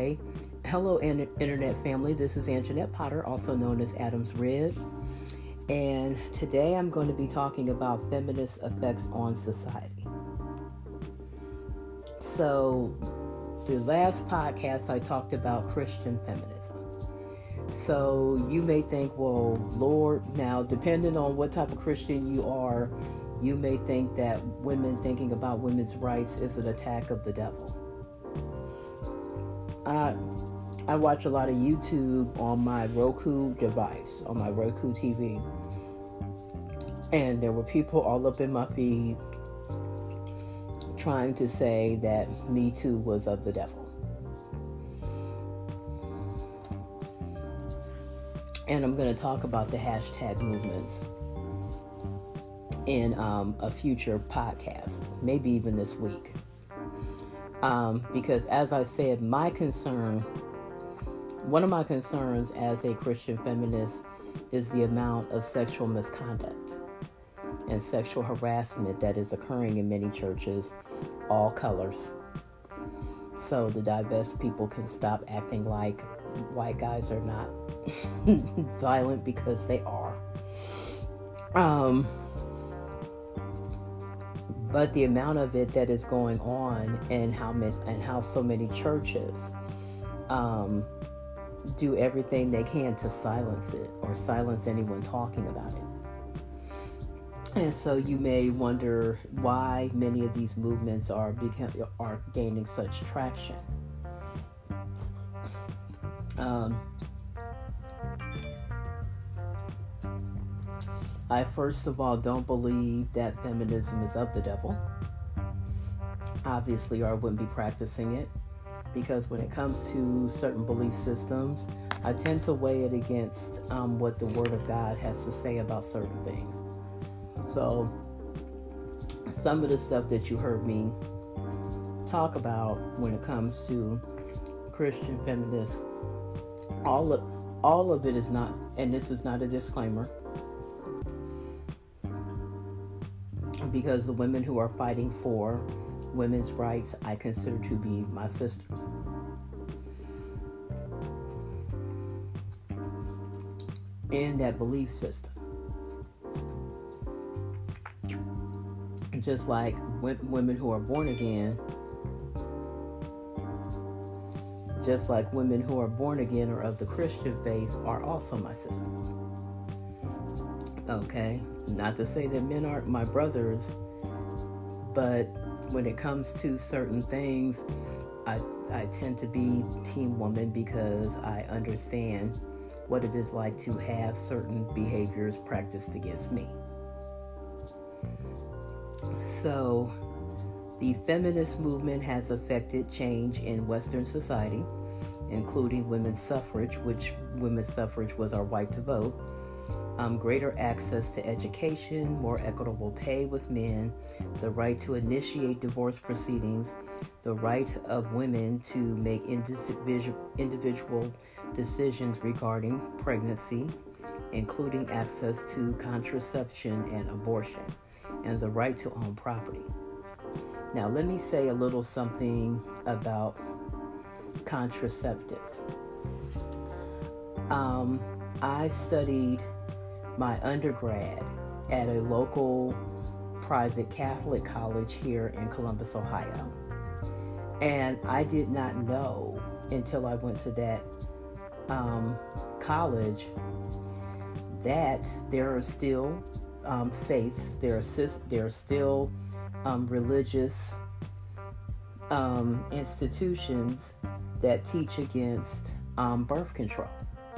Okay. Hello, Internet family. This is Anjanette Potter, also known as Adam's Rib. And today I'm going to be talking about feminist effects on society. So, the last podcast I talked about Christian feminism. So, you may think, well, Lord, now, depending on what type of Christian you are, you may think that women thinking about women's rights is an attack of the devil. I watch a lot of YouTube on my Roku device, on my Roku TV. And there were people all up in my feed trying to say that Me Too was of the devil. And I'm going to talk about the hashtag movements in a future podcast, maybe even this week. Because as I said, one of my concerns as a Christian feminist is the amount of sexual misconduct and sexual harassment that is occurring in many churches, all colors. So the diverse people can stop acting like white guys are not violent, because they are. But the amount of it that is going on, and how so many churches do everything they can to silence it or silence anyone talking about it. And so you may wonder why many of these movements are gaining such traction. I first of all don't believe that feminism is of the devil. Obviously, or I wouldn't be practicing it, because when it comes to certain belief systems, I tend to weigh it against what the Word of God has to say about certain things. So some of the stuff that you heard me talk about when it comes to Christian feminists, all of it is not, and this is not a disclaimer, because the women who are fighting for women's rights I consider to be my sisters. In that belief system. Just like women who are born again, or of the Christian faith are also my sisters. Okay? Not to say that men aren't my brothers, but when it comes to certain things, I tend to be team woman, because I understand what it is like to have certain behaviors practiced against me. So, the feminist movement has affected change in Western society, including women's suffrage, which women's suffrage was our right to vote, greater access to education, more equitable pay with men, the right to initiate divorce proceedings, the right of women to make individual decisions regarding pregnancy, including access to contraception and abortion, and the right to own property. Now, let me say a little something about contraceptives. I studied my undergrad at a local private Catholic college here in Columbus, Ohio. And I did not know until I went to that college that there are still faiths, there are still religious institutions that teach against birth control.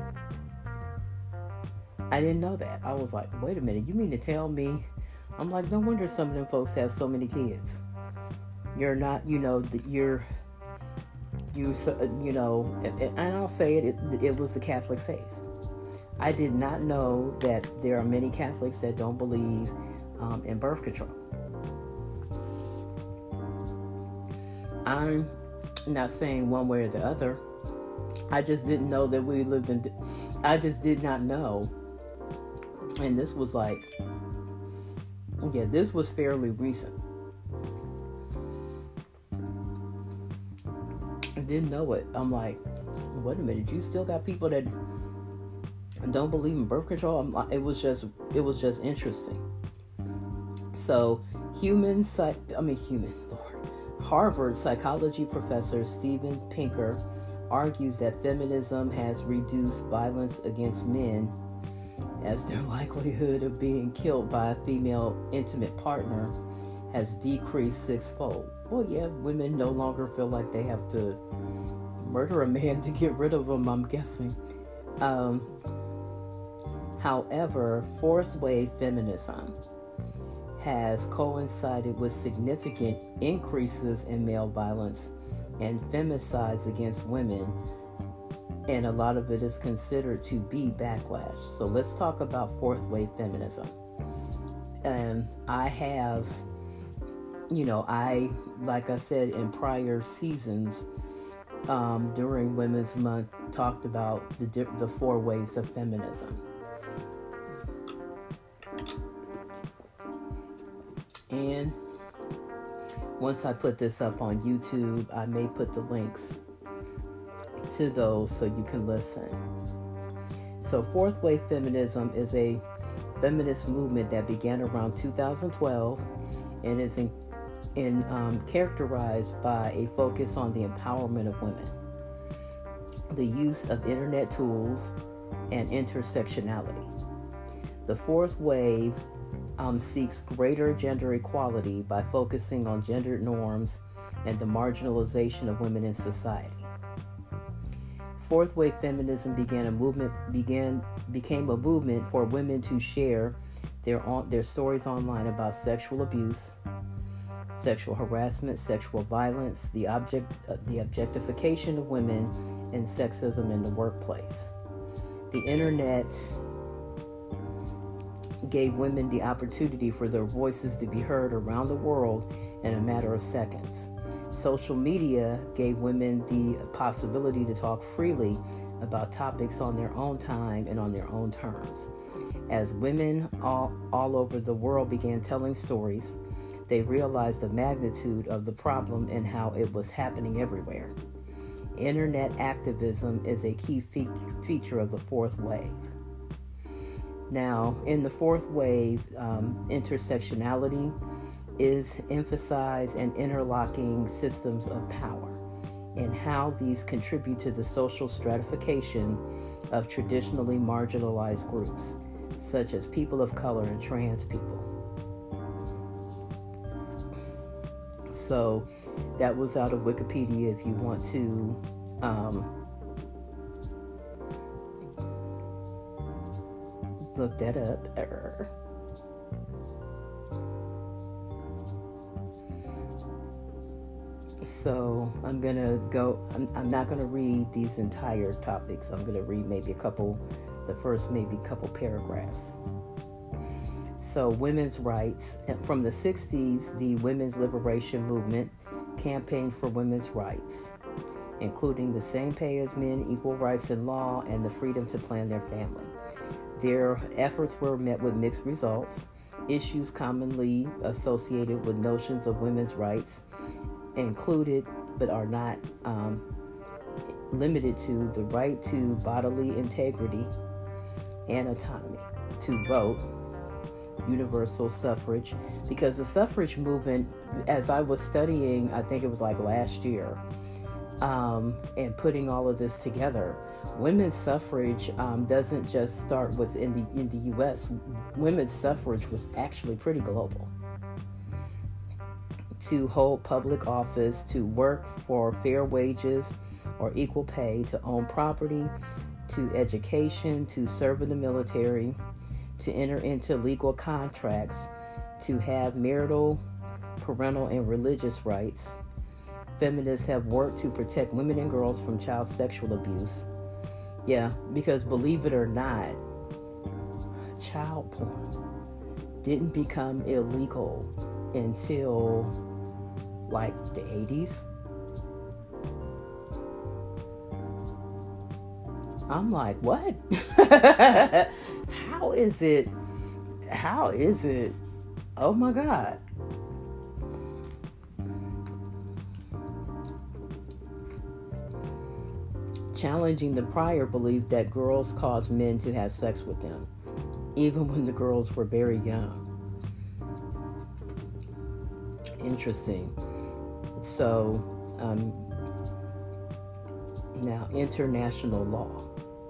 I didn't know that. I was like, wait a minute, you mean to tell me? I'm like, no wonder some of them folks have so many kids. You're not, and I'll say it was the Catholic faith. I did not know that there are many Catholics that don't believe in birth control. I'm not saying one way or the other. I just didn't know that we lived in, I just did not know. And this was this was fairly recent. didn't know it. I'm like, wait a minute, you still got people that don't believe in birth control? It was just interesting. So, Harvard psychology professor Steven Pinker argues that feminism has reduced violence against men as their likelihood of being killed by a female intimate partner has decreased sixfold. Well, yeah, women no longer feel like they have to murder a man to get rid of him, I'm guessing. However, fourth wave feminism has coincided with significant increases in male violence and femicides against women, and a lot of it is considered to be backlash. So let's talk about fourth wave feminism. And I have, like I said in prior seasons, during Women's Month, talked about the four waves of feminism. And once I put this up on YouTube, I may put the links to those so you can listen. So fourth wave feminism is a feminist movement that began around 2012 and is characterized by a focus on the empowerment of women, the use of internet tools, and intersectionality. The fourth wave seeks greater gender equality by focusing on gender norms and the marginalization of women in society. Fourth wave feminism became a movement for women to share their stories online about sexual abuse, sexual harassment, sexual violence, the objectification of women, and sexism in the workplace. The internet gave women the opportunity for their voices to be heard around the world in a matter of seconds. Social media gave women the possibility to talk freely about topics on their own time and on their own terms. As women all over the world began telling stories, they realized the magnitude of the problem and how it was happening everywhere. Internet activism is a key feature of the fourth wave. Now, in the fourth wave, intersectionality is emphasized and interlocking systems of power and how these contribute to the social stratification of traditionally marginalized groups, such as people of color and trans people. So that was out of Wikipedia if you want to look that up. So I'm not gonna read these entire topics. I'm gonna read maybe the first couple paragraphs. So women's rights. From the 60s, the women's liberation movement campaigned for women's rights, including the same pay as men, equal rights in law, and the freedom to plan their family. Their efforts were met with mixed results. Issues commonly associated with notions of women's rights included, but are not limited to, the right to bodily integrity and autonomy, to vote, universal suffrage, because the suffrage movement, as I was studying, I think it was like last year, and putting all of this together, women's suffrage doesn't just start in the U.S. Women's suffrage was actually pretty global. To hold public office, to work for fair wages or equal pay, to own property, to education, to serve in the military, to enter into legal contracts, to have marital, parental, and religious rights. Feminists have worked to protect women and girls from child sexual abuse. Yeah, because believe it or not, child porn didn't become illegal until like the 80s. I'm like, what? How is it? Oh my God. challenging the prior belief that girls caused men to have sex with them, even when the girls were very young. Interesting. So, now international law.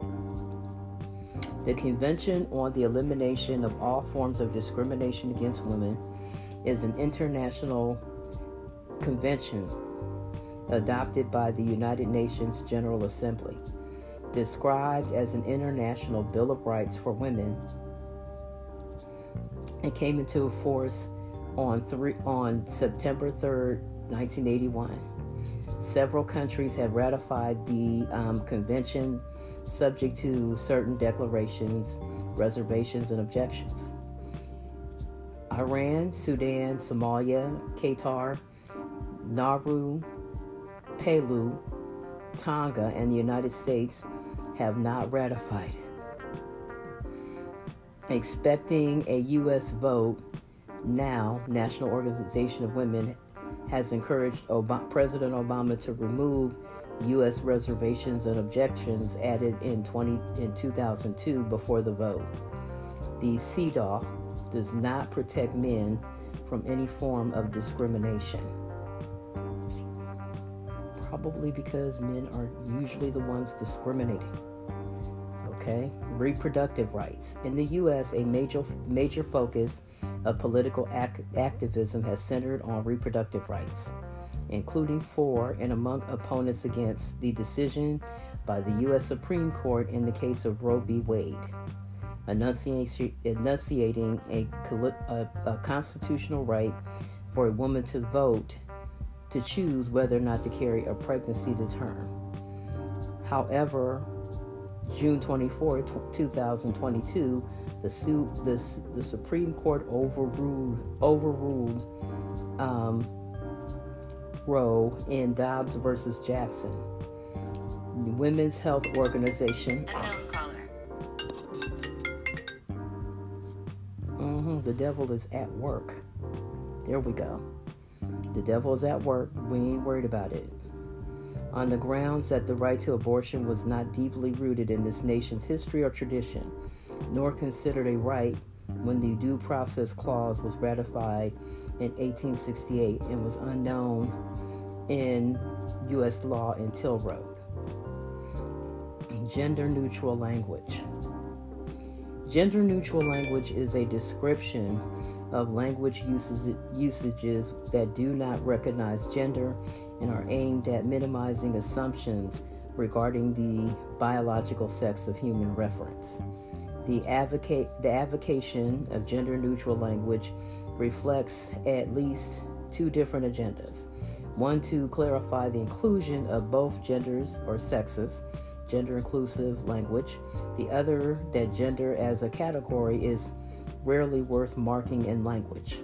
The Convention on the Elimination of All Forms of Discrimination Against Women is an international convention adopted by the United Nations General Assembly, described as an international Bill of Rights for women. It came into force on September 3rd, 1981. Several countries have ratified the convention, subject to certain declarations, reservations, and objections. Iran, Sudan, Somalia, Qatar, Nauru, Palau, Tonga, and the United States have not ratified it. Expecting a U.S. vote now, National Organization of Women has encouraged President Obama to remove U.S. reservations and objections added in 2002 before the vote. The CEDAW does not protect men from any form of discrimination. Probably because men are usually the ones discriminating. Okay? Reproductive rights. In the U.S., a major focus of political activism has centered on reproductive rights, including for and among opponents against the decision by the U.S. Supreme Court in the case of Roe v. Wade, enunciating a constitutional right for a woman to vote to choose whether or not to carry a pregnancy to term. However, June 24, 2022, the Supreme Court overruled Roe in Dobbs versus Jackson. The Women's Health Organization. Unknown caller. The devil is at work. There we go. The devil is at work. We ain't worried about it. On the grounds that the right to abortion was not deeply rooted in this nation's history or tradition, nor considered a right when the Due Process Clause was ratified in 1868 and was unknown in U.S. law until Roe. Gender-neutral language. Gender-neutral language is a description of language usages that do not recognize gender and are aimed at minimizing assumptions regarding the biological sex of human reference. The advocation of gender-neutral language reflects at least two different agendas. One, to clarify the inclusion of both genders or sexes, gender-inclusive language. The other, that gender as a category is rarely worth marking in language.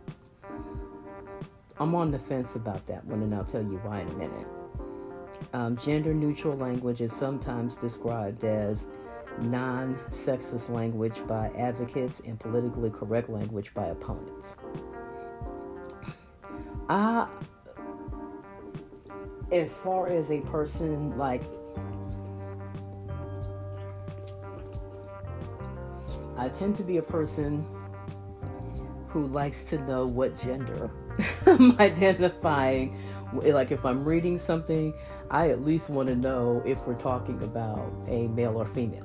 I'm on the fence about that one, and I'll tell you why in a minute. Gender-neutral language is sometimes described as non-sexist language by advocates and politically correct language by opponents. As far as a person, like, I tend to be a person who likes to know what gender I'm identifying. Like, if I'm reading something, I at least want to know if we're talking about a male or female.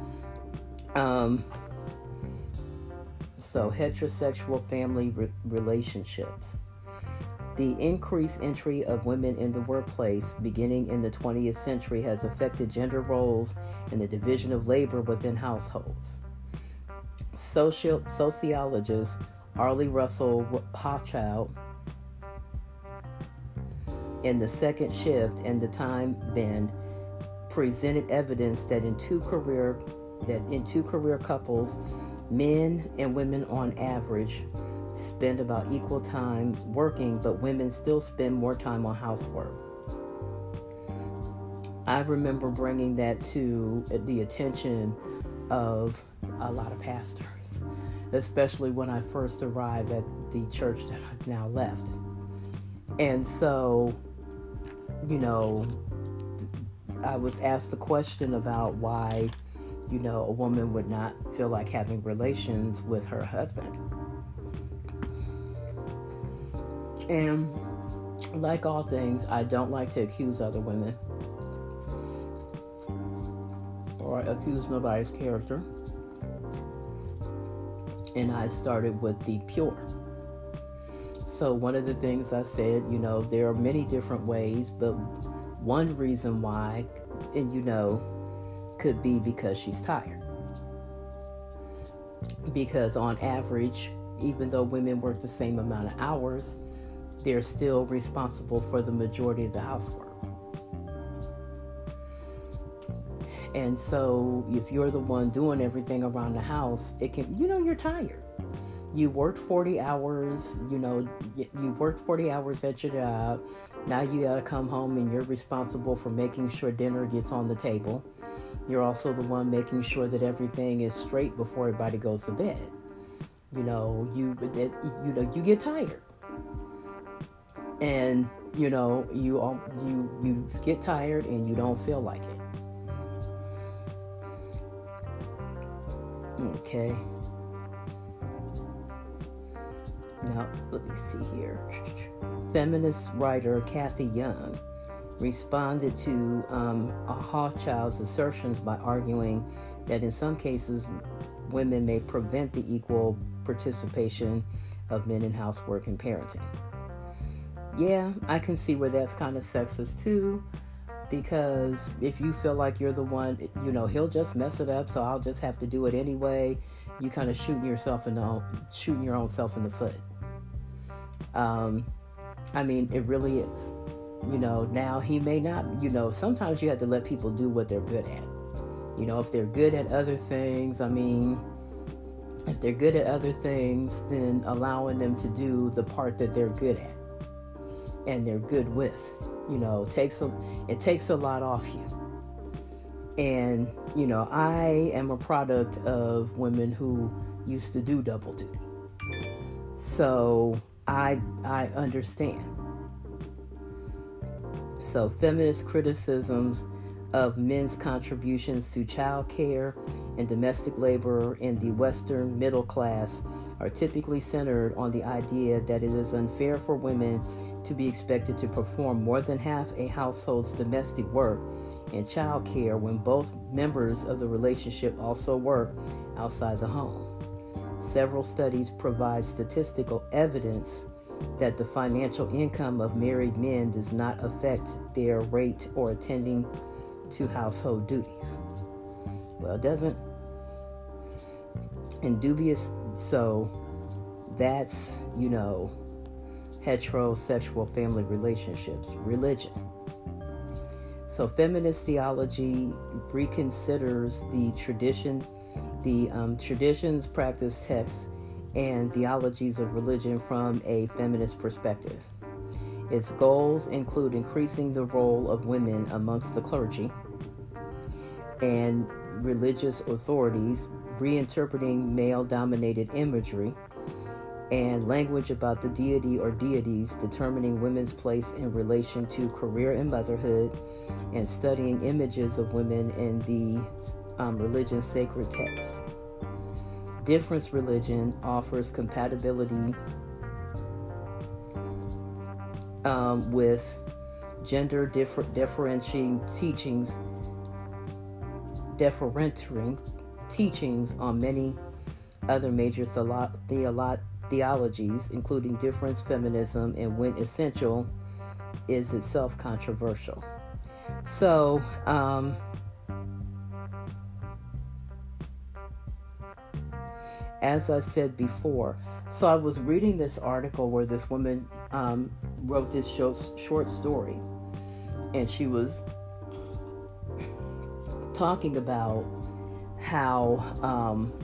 So heterosexual family relationships. The increased entry of women in the workplace beginning in the 20th century has affected gender roles and the division of labor within households. Sociologist Arlie Russell Hochschild, in The Second Shift and The Time Bend, presented evidence that in two career couples, men and women on average spend about equal time working, but women still spend more time on housework. I remember bringing that to the attention of a lot of pastors, especially when I first arrived at the church that I've now left. And so, I was asked the question about why, a woman would not feel like having relations with her husband. And like all things, I don't like to accuse other women or accuse nobody's character. And I started with the pure. So one of the things I said, there are many different ways, but one reason why, and could be because she's tired. Because on average, even though women work the same amount of hours, they're still responsible for the majority of the housework. And so if you're the one doing everything around the house, it can, you're tired. You worked 40 hours, you worked 40 hours at your job. Now you got to come home and you're responsible for making sure dinner gets on the table. You're also the one making sure that everything is straight before everybody goes to bed. You get tired. And, you get tired and you don't feel like it. Okay. Now, let me see here. Feminist writer Cathy Young responded to Hochschild's assertions by arguing that in some cases, women may prevent the equal participation of men in housework and parenting. Yeah, I can see where that's kind of sexist too, because if you feel like you're the one, he'll just mess it up, so I'll just have to do it anyway. You kind of shooting your own self in the foot. I mean, it really is. Now he may not, sometimes you have to let people do what they're good at. If they're good at other things, if they're good at other things, then allowing them to do the part that they're good at and they're good with, it takes a lot off you. And, I am a product of women who used to do double duty. So I understand. So feminist criticisms of men's contributions to child care and domestic labor in the Western middle class are typically centered on the idea that it is unfair for women to be expected to perform more than half a household's domestic work and child care when both members of the relationship also work outside the home. Several studies provide statistical evidence that the financial income of married men does not affect their rate or attending to household duties. Well, it doesn't. And dubious, so that's, heterosexual family relationships, religion. So feminist theology reconsiders the traditions, practice, texts, and theologies of religion from a feminist perspective. Its goals include increasing the role of women amongst the clergy and religious authorities, reinterpreting male-dominated imagery and language about the deity or deities, determining women's place in relation to career and motherhood, and studying images of women in the religion's sacred texts. Difference religion offers compatibility with gender differentiating teachings on many other major theologies, including difference feminism, and when essential, is itself controversial. So, as I said before, so I was reading this article where this woman wrote this short story, and she was talking about how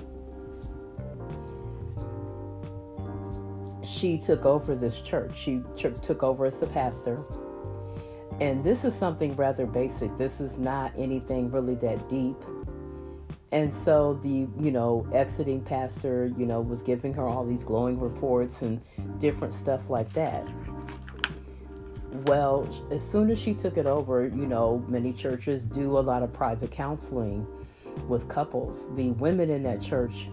she took over this church. She took over as the pastor. And this is something rather basic. This is not anything really that deep. And so the, exiting pastor, was giving her all these glowing reports and different stuff like that. Well, as soon as she took it over, many churches do a lot of private counseling with couples. The women in that church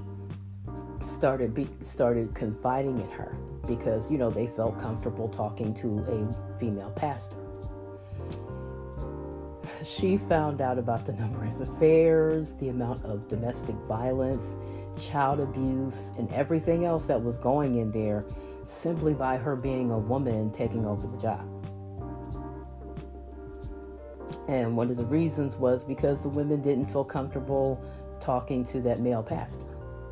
started confiding in her because, they felt comfortable talking to a female pastor. She found out about the number of affairs, the amount of domestic violence, child abuse, and everything else that was going in there simply by her being a woman taking over the job. And one of the reasons was because the women didn't feel comfortable talking to that male pastor.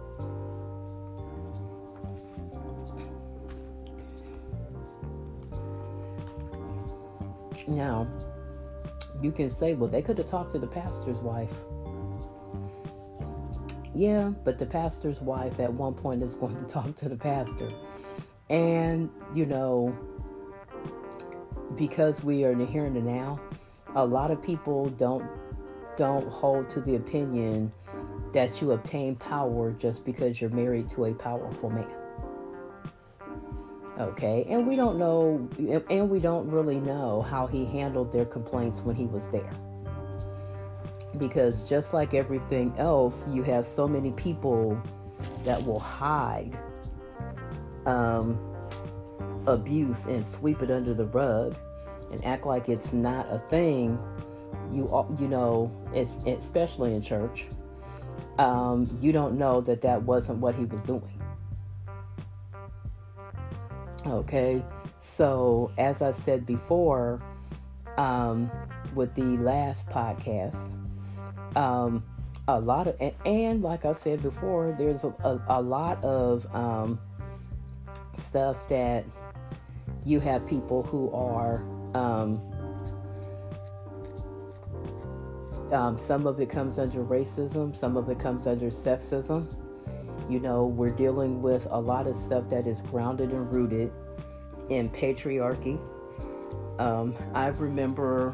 Now, you can say, well, they could have talked to the pastor's wife. Yeah, but the pastor's wife at one point is going to talk to the pastor. And, because we are in the here and the now, a lot of people don't hold to the opinion that you obtain power just because you're married to a powerful man. Okay, and we don't really know how he handled their complaints when he was there. Because just like everything else, you have so many people that will hide abuse and sweep it under the rug and act like it's not a thing. Especially in church, you don't know that wasn't what he was doing. Okay, so as I said before, with the last podcast, a lot of, and like I said before, there's a lot of stuff that you have people who are, some of it comes under racism, some of it comes under sexism. We're dealing with a lot of stuff that is grounded and rooted in patriarchy. I remember,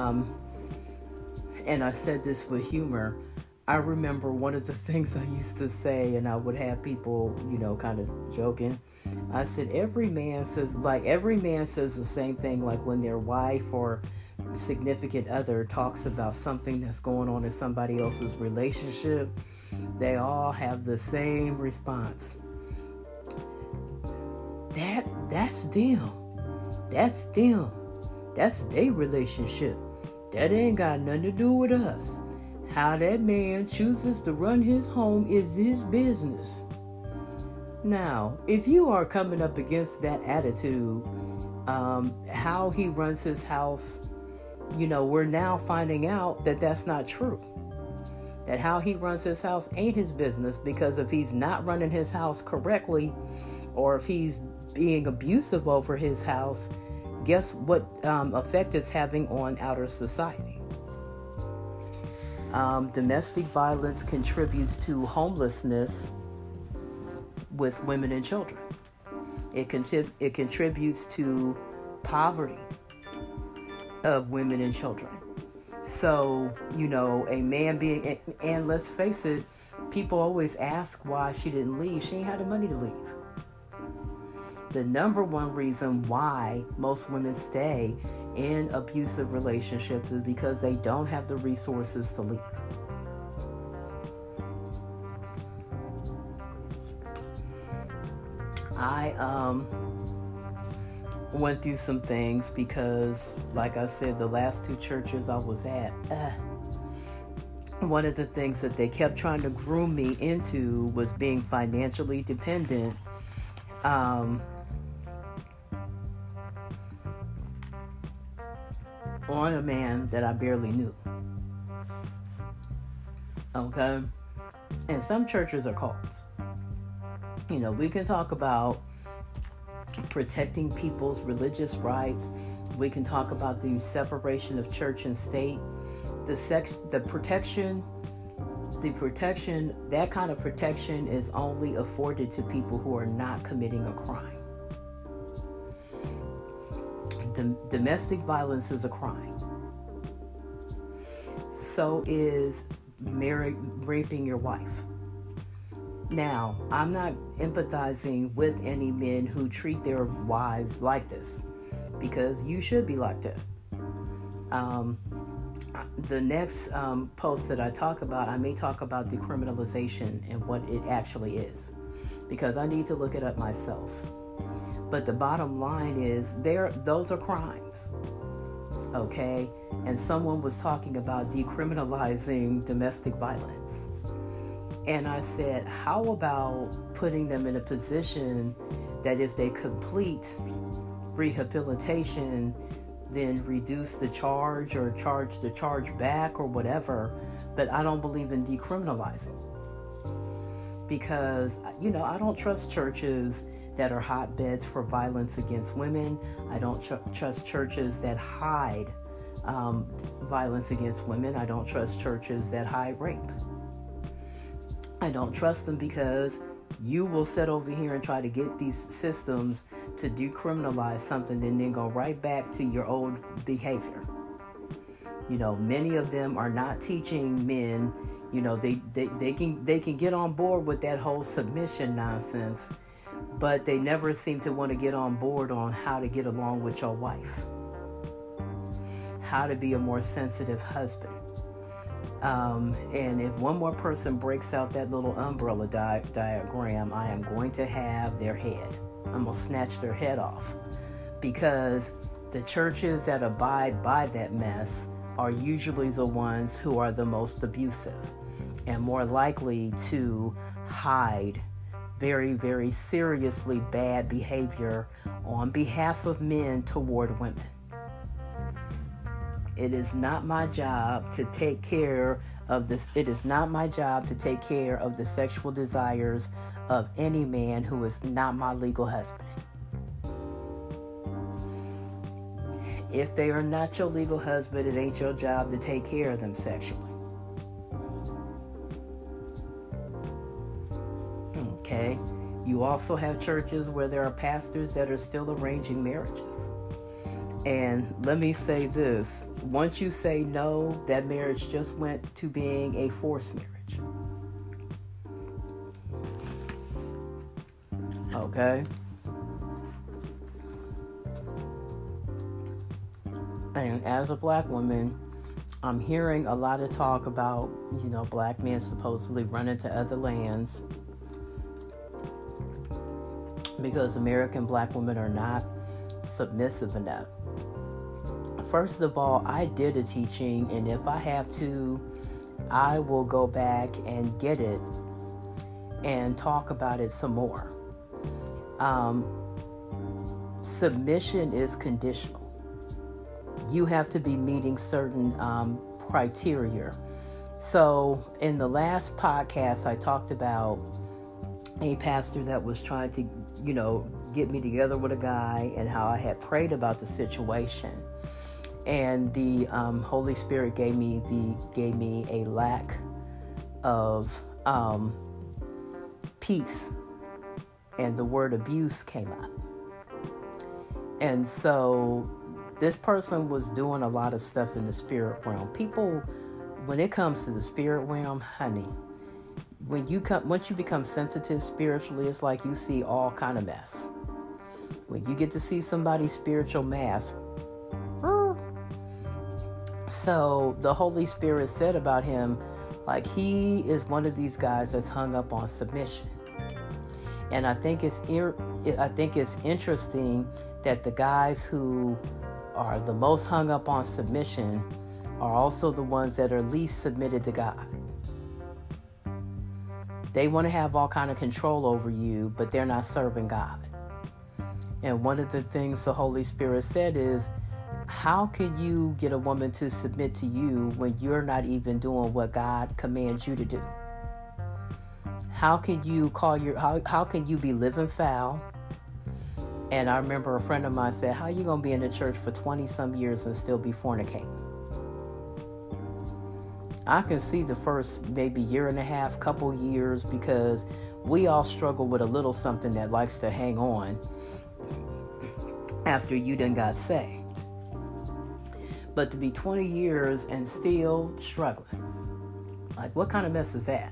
and I said this with humor, I remember one of the things I used to say, and I would have people, kind of joking. I said, every man says the same thing, like when their wife or significant other talks about something that's going on in somebody else's relationship. They all have the same response. That's them. That's them. That's their relationship. That ain't got nothing to do with us. How that man chooses to run his home is his business. Now, if you are coming up against that attitude, how he runs his house, we're now finding out that that's not true. That how he runs his house ain't his business, because if he's not running his house correctly, or if he's being abusive over his house, guess what effect it's having on outer society? Domestic violence contributes to homelessness with women and children. It contributes to poverty of women and children. So, a man being, and let's face it, people always ask why she didn't leave. She ain't had the money to leave. The number one reason why most women stay in abusive relationships is because they don't have the resources to leave. I went through some things because, like I said, the last two churches I was at, one of the things that they kept trying to groom me into was being financially dependent on a man that I barely knew. Okay? And some churches are cults. We can talk about protecting people's religious rights. We can talk about the separation of church and state. The protection, that kind of protection is only afforded to people who are not committing a crime. Domestic violence is a crime. So is raping your wife. Now, I'm not empathizing with any men who treat their wives like this. because you should be locked up. The next post that I talk about, I may talk about decriminalization and what it actually is, because I need to look it up myself. But the bottom line is, those are crimes, okay? And someone was talking about decriminalizing domestic violence. And I said, how about putting them in a position that if they complete rehabilitation, then reduce the charge or charge the charge back or whatever. But I don't believe in decriminalizing, because, I don't trust churches that are hotbeds for violence against women. I don't trust churches that hide violence against women. I don't trust churches that hide rape. I don't trust them, because you will sit over here and try to get these systems to decriminalize something and then go right back to your old behavior. Many of them are not teaching men, they can get on board with that whole submission nonsense, but they never seem to want to get on board on how to get along with your wife, how to be a more sensitive husband. And if one more person breaks out that little umbrella diagram, I am going to have their head. I'm going to snatch their head off, because the churches that abide by that mess are usually the ones who are the most abusive and more likely to hide very, very seriously bad behavior on behalf of men toward women. It is not my job to take care of this. It is not my job to take care of the sexual desires of any man who is not my legal husband. If they are not your legal husband, it ain't your job to take care of them sexually. Okay? You also have churches where there are pastors that are still arranging marriages. And let me say this, once you say no, that marriage just went to being a forced marriage. Okay? And as a black woman, I'm hearing a lot of talk about, black men supposedly running to other lands because American black women are not submissive enough. First of all, I did a teaching, and if I have to, I will go back and get it and talk about it some more. Submission is conditional. You have to be meeting certain criteria. So in the last podcast, I talked about a pastor that was trying to, get me together with a guy, and how I had prayed about the situation. And the Holy Spirit gave me a lack of peace, and the word abuse came up. And so this person was doing a lot of stuff in the spirit realm. People, when it comes to the spirit realm, honey, once you become sensitive spiritually, it's like you see all kind of mess. When you get to see somebody's spiritual mass. So the Holy Spirit said about him, like, he is one of these guys that's hung up on submission. And I think it's interesting that the guys who are the most hung up on submission are also the ones that are least submitted to God. They want to have all kind of control over you, but they're not serving God. And one of the things the Holy Spirit said is, how can you get a woman to submit to you when you're not even doing what God commands you to do? How can you how can you be living foul? And I remember a friend of mine said, how are you going to be in the church for 20 some years and still be fornicating? I can see the first maybe year and a half, couple years, because we all struggle with a little something that likes to hang on after you done got saved. But to be 20 years and still struggling, like, what kind of mess is that?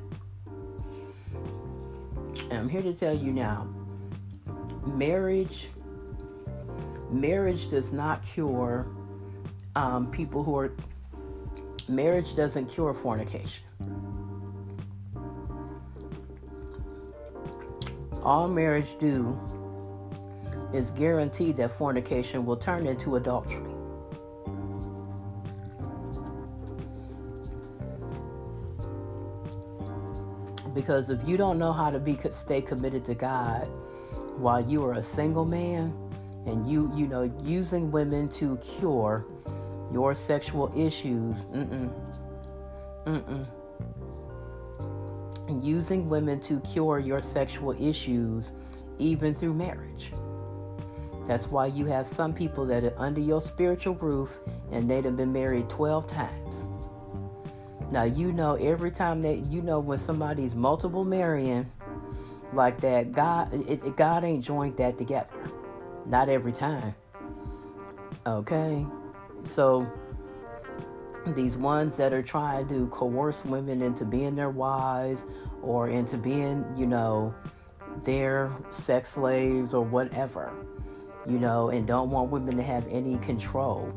And I'm here to tell you now, marriage Marriage does not cure people who are... Marriage doesn't cure fornication. All marriage do is guarantee that fornication will turn into adultery. Because if you don't know how to stay committed to God while you are a single man, and you using women to cure your sexual issues, using women to cure your sexual issues, even through marriage. That's why you have some people that are under your spiritual roof and they've been married 12 times. Now, every time when somebody's multiple marrying like that, God ain't joined that together. Not every time. Okay? So, these ones that are trying to coerce women into being their wives or into being, their sex slaves or whatever, and don't want women to have any control.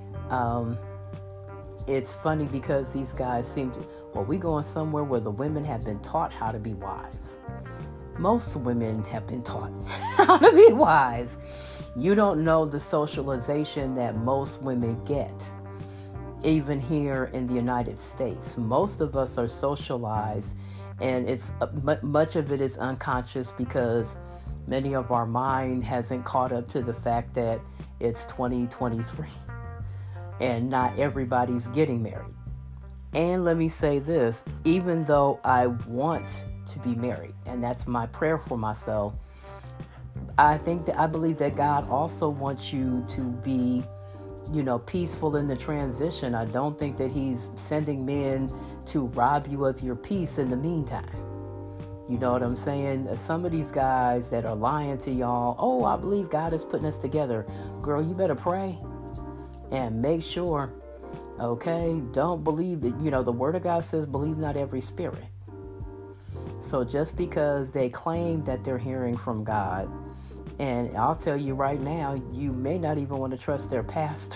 It's funny because these guys seem to, we going somewhere where the women have been taught how to be wives. Most women have been taught how to be wives. You don't know the socialization that most women get, even here in the United States. Most of us are socialized, and it's much of it is unconscious because many of our mind hasn't caught up to the fact that it's 2023 and not everybody's getting married. And let me say this, even though I want to be married, and that's my prayer for myself, I believe that God also wants you to be, peaceful in the transition. I don't think that he's sending men to rob you of your peace in the meantime. You know what I'm saying? Some of these guys that are lying to y'all, I believe God is putting us together. Girl, you better pray and make sure, okay? Don't believe it. The word of God says, believe not every spirit. So just because they claim that they're hearing from God, and I'll tell you right now, you may not even want to trust their pastor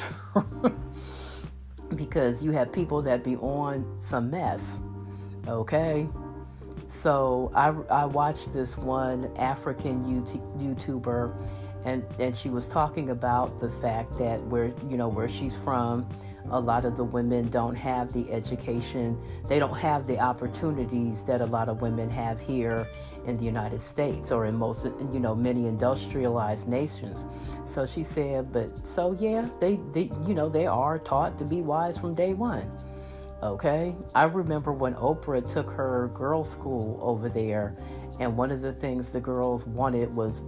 because you have people that be on some mess, okay? So I watched this one African YouTuber, and she was talking about the fact that where she's from, a lot of the women don't have the education, they don't have the opportunities that a lot of women have here in the United States or in most, many industrialized nations. So she said, they are taught to be wise from day one. Okay, I remember when Oprah took her girls' school over there, and one of the things the girls wanted was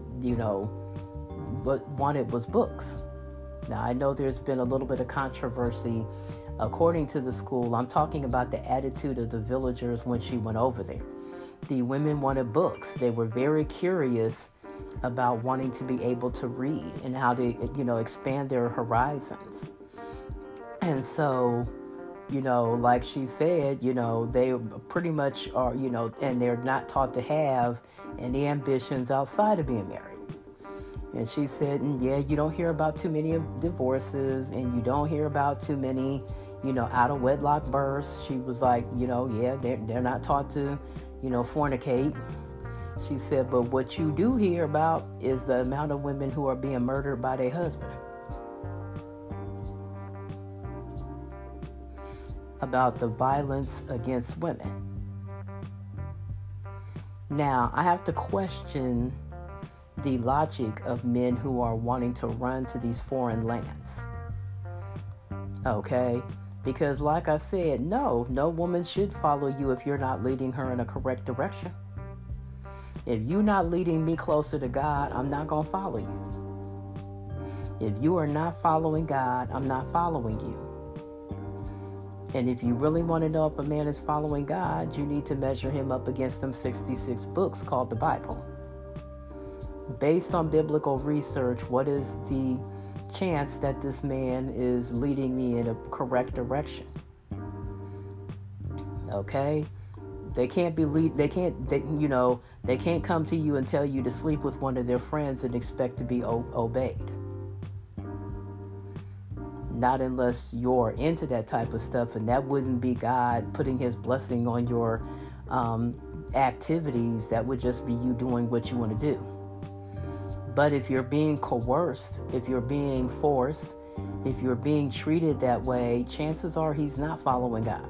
books. Now, I know there's been a little bit of controversy according to the school. I'm talking about the attitude of the villagers when she went over there. The women wanted books. They were very curious about wanting to be able to read and how to, expand their horizons. And so, like she said, they pretty much are, and they're not taught to have any ambitions outside of being married. And she said, you don't hear about too many divorces, and you don't hear about too many, out of wedlock births. She was like, they're not taught to, fornicate. She said, but what you do hear about is the amount of women who are being murdered by their husband. About the violence against women. Now, I have to question the logic of men who are wanting to run to these foreign lands. Okay? Because like I said, no woman should follow you if you're not leading her in a correct direction. If you're not leading me closer to God, I'm not going to follow you. If you are not following God, I'm not following you. And if you really want to know if a man is following God, you need to measure him up against them 66 books called the Bible. Based on biblical research, what is the chance that this man is leading me in a correct direction? Okay? They can't come to you and tell you to sleep with one of their friends and expect to be obeyed. not unless you're into that type of stuff, and that wouldn't be God putting his blessing on your activities. That would just be you doing what you want to do. But if you're being coerced, if you're being forced, if you're being treated that way, chances are he's not following God.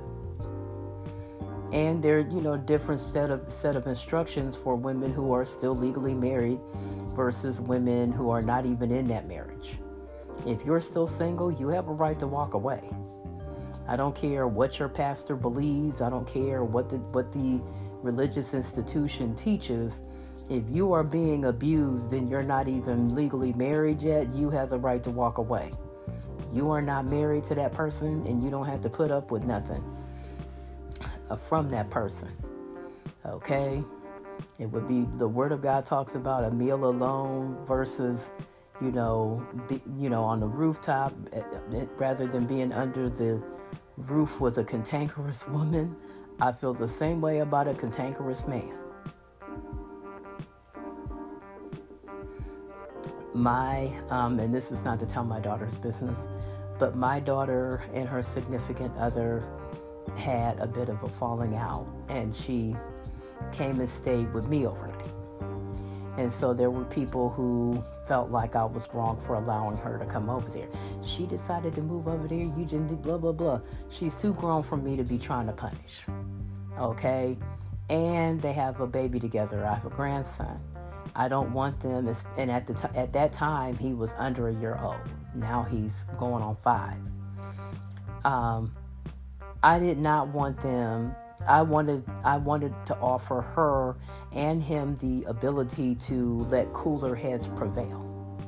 And there, different set of instructions for women who are still legally married versus women who are not even in that marriage. If you're still single, you have a right to walk away. I don't care what your pastor believes. I don't care what the religious institution teaches. If you are being abused and you're not even legally married yet, you have the right to walk away. You are not married to that person, and you don't have to put up with nothing from that person. Okay? It would be, the Word of God talks about a meal alone versus, on the rooftop, rather than being under the roof with a cantankerous woman. I feel the same way about a cantankerous man. And this is not to tell my daughter's business, but my daughter and her significant other had a bit of a falling out, and she came and stayed with me overnight. And so there were people who felt like I was wrong for allowing her to come over there. She decided to move over there, you just blah, blah, blah. She's too grown for me to be trying to punish. Okay? And they have a baby together. I have a grandson. I don't want them, and at that time, he was under a year old. Now he's going on 5. I did not want them. I wanted to offer her and him the ability to let cooler heads prevail.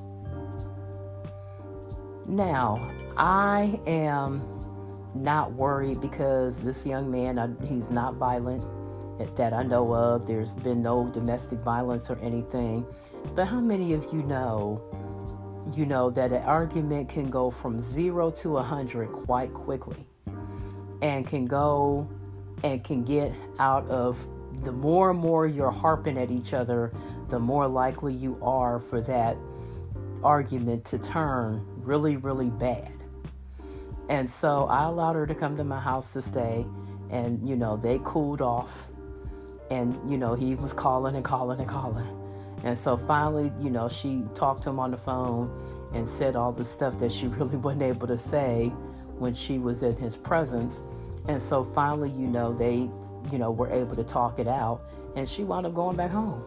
Now, I am not worried because this young man, he's not violent that I know of. There's been no domestic violence or anything. But how many of you know that an argument can go from 0 to 100 quite quickly, and can get out of, the more and more you're harping at each other, the more likely you are for that argument to turn really, really bad. And so I allowed her to come to my house to stay, and, they cooled off, and, he was calling and calling and calling. And so finally, she talked to him on the phone and said all the stuff that she really wasn't able to say when she was in his presence. And so finally, they, were able to talk it out, and she wound up going back home.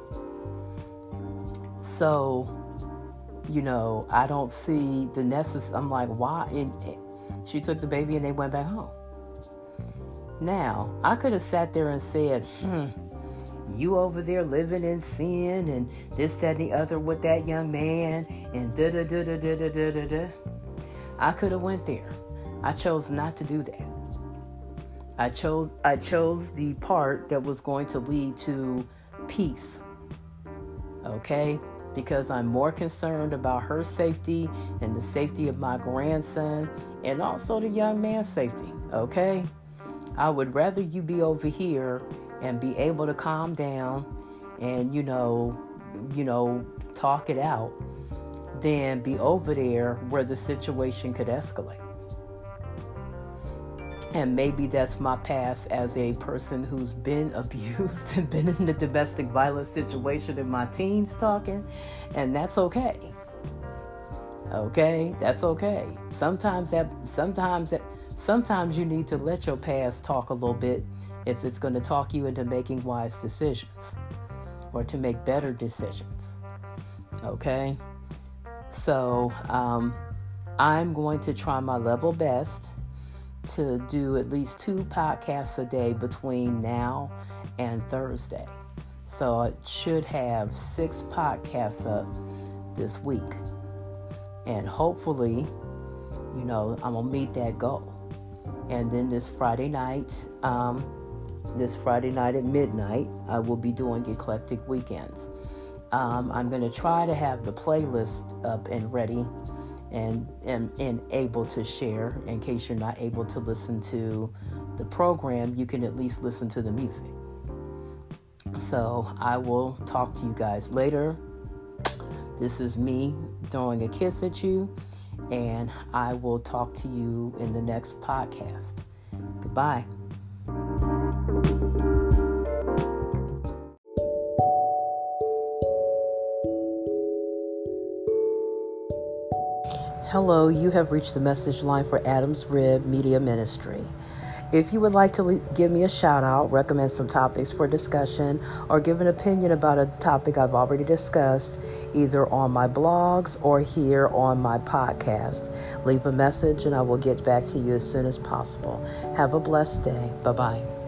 So, I don't see the necessity. I'm like, why? And she took the baby and they went back home. Now, I could have sat there and said, you over there living in sin and this, that, and the other with that young man and da-da-da-da-da-da-da-da. I could have went there. I chose not to do that. I chose the part that was going to lead to peace. Okay? Because I'm more concerned about her safety and the safety of my grandson, and also the young man's safety. Okay? I would rather you be over here and be able to calm down and, talk it out than be over there where the situation could escalate. And maybe that's my past as a person who's been abused and been in a domestic violence situation in my teens talking. And that's okay. Okay? That's okay. Sometimes you need to let your past talk a little bit if it's going to talk you into making wise decisions or to make better decisions. Okay? So, I'm going to try my level best to do at least 2 podcasts a day between now and Thursday. So I should have 6 podcasts up this week. And hopefully, I'm going to meet that goal. And then this Friday night at midnight, I will be doing Eclectic Weekends. I'm going to try to have the playlist up and ready and able to share. In case you're not able to listen to the program, you can at least listen to the music. So I will talk to you guys later. This is me throwing a kiss at you, And I will talk to you in the next podcast. Goodbye. Hello, you have reached the message line for Adam's Rib Media Ministry. If you would like to give me a shout out, recommend some topics for discussion, or give an opinion about a topic I've already discussed, either on my blogs or here on my podcast, leave a message and I will get back to you as soon as possible. Have a blessed day. Bye-bye.